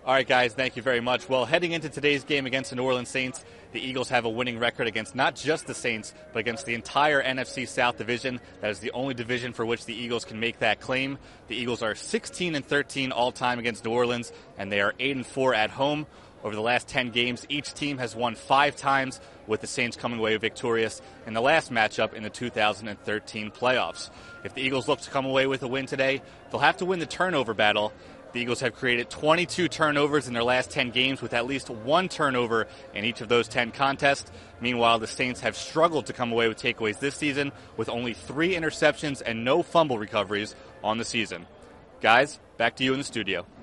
All right, guys, thank you very much. Well, heading into today's game against the New Orleans Saints, the Eagles have a winning record against not just the Saints, but against the entire NFC South division. That is the only division for which the Eagles can make that claim. The Eagles are 16-13 all-time against New Orleans, and they are 8-4 at home. Over the last 10 games, each team has won 5 times, with the Saints coming away victorious in the last matchup in the 2013 playoffs. If the Eagles look to come away with a win today, they'll have to win the turnover battle. The Eagles have created 22 turnovers in their last 10 games, with at least 1 turnover in each of those 10 contests. Meanwhile, the Saints have struggled to come away with takeaways this season, with only 3 interceptions and no fumble recoveries on the season. Guys, back to you in the studio.